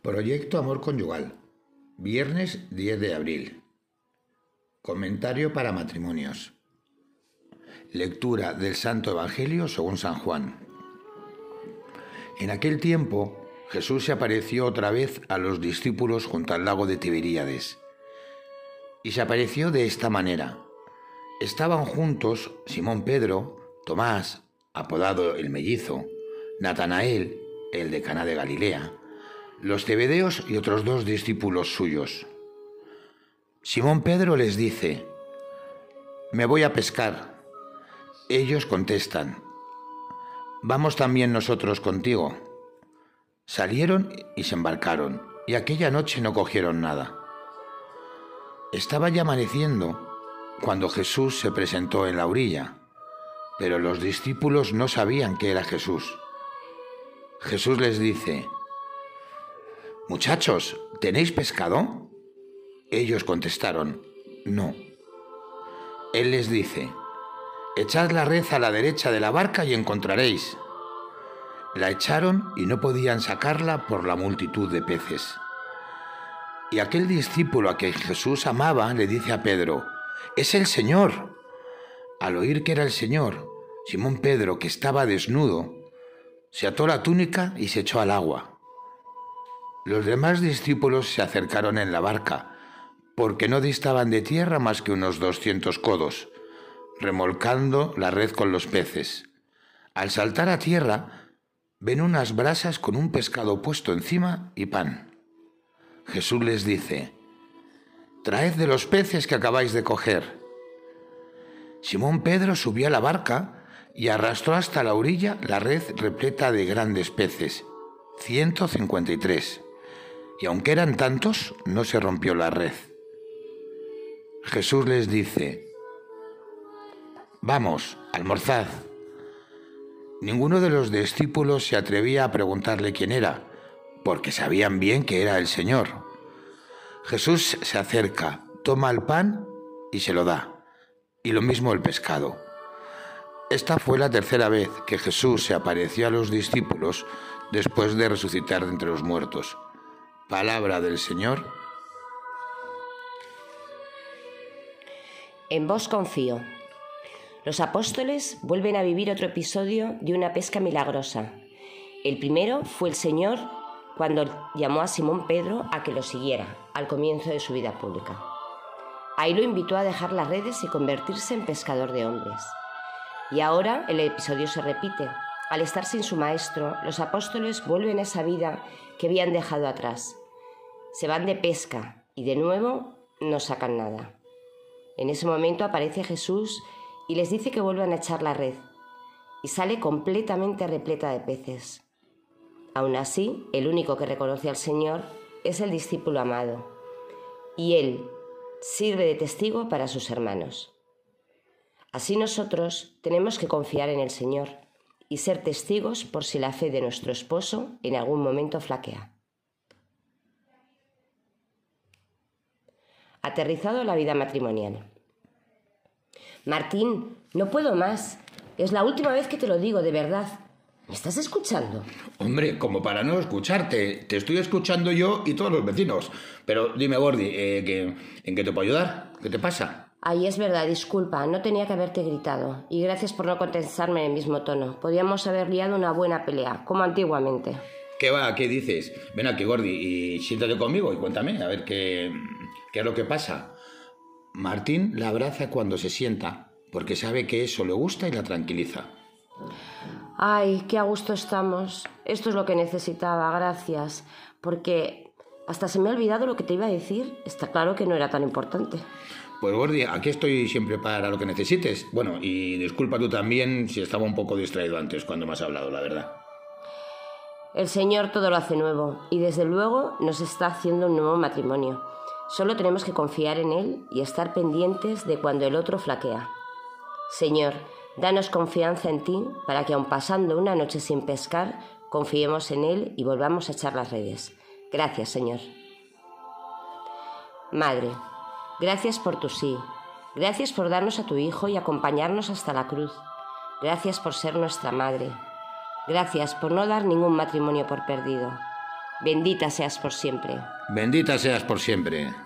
Proyecto Amor Conyugal, viernes 10 de abril. Comentario para matrimonios. Lectura del Santo Evangelio según San Juan. En aquel tiempo, Jesús se apareció otra vez a los discípulos junto al lago de Tiberíades. Y se apareció de esta manera. Estaban juntos Simón Pedro, Tomás, apodado el Mellizo, Natanael, el de Caná de Galilea, los Zebedeos y otros dos discípulos suyos. Simón Pedro les dice: «Me voy a pescar». Ellos contestan: «Vamos también nosotros contigo». Salieron y se embarcaron, y aquella noche no cogieron nada. Estaba ya amaneciendo cuando Jesús se presentó en la orilla, pero los discípulos no sabían que era Jesús. Jesús les dice: «Muchachos, ¿tenéis pescado?». Ellos contestaron: «No». Él les dice: «Echad la red a la derecha de la barca y encontraréis». La echaron y no podían sacarla por la multitud de peces. Y aquel discípulo a que Jesús amaba le dice a Pedro: «¡Es el Señor!». Al oír que era el Señor, Simón Pedro, que estaba desnudo, se ató la túnica y se echó al agua. Los demás discípulos se acercaron en la barca, porque no distaban de tierra más que unos 200 codos, remolcando la red con los peces. Al saltar a tierra, ven unas brasas con un pescado puesto encima y pan. Jesús les dice: «Traed de los peces que acabáis de coger». Simón Pedro subió a la barca y arrastró hasta la orilla la red repleta de grandes peces, 153, y aunque eran tantos, no se rompió la red. Jesús les dice: «Vamos, almorzad». Ninguno de los discípulos se atrevía a preguntarle quién era, porque sabían bien que era el Señor. Jesús se acerca, toma el pan y se lo da, y lo mismo el pescado. Esta fue la tercera vez que Jesús se apareció a los discípulos después de resucitar de entre los muertos. Palabra del Señor. En vos confío. Los apóstoles vuelven a vivir otro episodio de una pesca milagrosa. El primero fue el Señor cuando llamó a Simón Pedro a que lo siguiera al comienzo de su vida pública. Ahí lo invitó a dejar las redes y convertirse en pescador de hombres. Y ahora el episodio se repite. Al estar sin su maestro, los apóstoles vuelven a esa vida que habían dejado atrás. Se van de pesca y de nuevo no sacan nada. En ese momento aparece Jesús y les dice que vuelvan a echar la red, y sale completamente repleta de peces. Aún así, el único que reconoce al Señor es el discípulo amado, y él sirve de testigo para sus hermanos. Así nosotros tenemos que confiar en el Señor y ser testigos por si la fe de nuestro esposo en algún momento flaquea. Aterrizado la vida matrimonial. Martín, no puedo más. Es la última vez que te lo digo, de verdad. ¿Me estás escuchando? Hombre, como para no escucharte. Te estoy escuchando yo y todos los vecinos. Pero dime, Gordi, ¿en qué te puedo ayudar? ¿Qué te pasa? Ay, es verdad, disculpa. No tenía que haberte gritado. Y gracias por no contestarme en el mismo tono. Podríamos haber liado una buena pelea, como antiguamente. ¿Qué va? ¿Qué dices? Ven aquí, Gordi, y siéntate conmigo y cuéntame, a ver qué es lo que pasa. Martín la abraza cuando se sienta, porque sabe que eso le gusta y la tranquiliza. Ay, qué a gusto estamos. Esto es lo que necesitaba, gracias. Porque hasta se me ha olvidado lo que te iba a decir. Está claro que no era tan importante. Pues Gordi, aquí estoy siempre para lo que necesites. Bueno, y disculpa tú también si estaba un poco distraído antes cuando me has hablado, la verdad. El Señor todo lo hace nuevo y desde luego nos está haciendo un nuevo matrimonio. Solo tenemos que confiar en Él y estar pendientes de cuando el otro flaquea. Señor, danos confianza en ti para que aun pasando una noche sin pescar, confiemos en Él y volvamos a echar las redes. Gracias, Señor. Madre, gracias por tu sí. Gracias por darnos a tu Hijo y acompañarnos hasta la cruz. Gracias por ser nuestra madre. Gracias por no dar ningún matrimonio por perdido. Bendita seas por siempre. Bendita seas por siempre.